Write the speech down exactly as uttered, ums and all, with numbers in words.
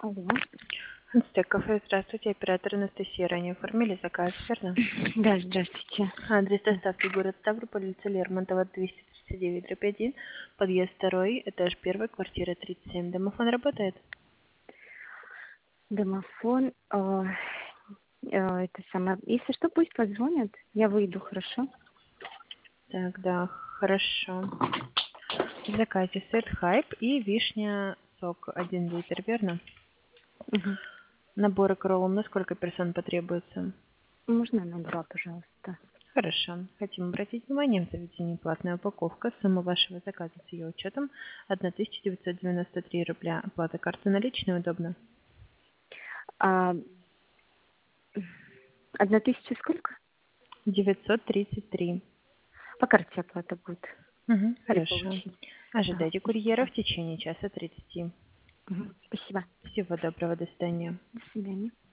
Алло. Ацтек кафе, здравствуйте, оператор Анастасия. Ранее оформили заказ, верно? Да, здравствуйте. Адрес доставки город Ставрополь, улица Лермонтова, двести тридцать девять, дробь один, подъезд второй, этаж первый, квартира тридцать семь. Домофон работает? Домофон. э, э, это самое. Если что, пусть позвонят. Я выйду, хорошо? Так, да, хорошо. В заказе сет хайп и вишня сок один литр, верно? Угу. Наборы к роллам на сколько персон потребуется? Можно на два, пожалуйста? Хорошо. Хотим обратить внимание, в заведении платная упаковка. Сумма вашего заказа с ее учетом тысяча девятьсот девяносто три рубля. Оплата карты наличной удобно? А, одна тысяча сколько? девятьсот тридцать три. По карте оплата будет Угу, при хорошо. получении. Ага, Ожидайте курьера спасибо. в течение часа тридцати. Мгм, спасибо. Всего доброго, до свидания. До свидания.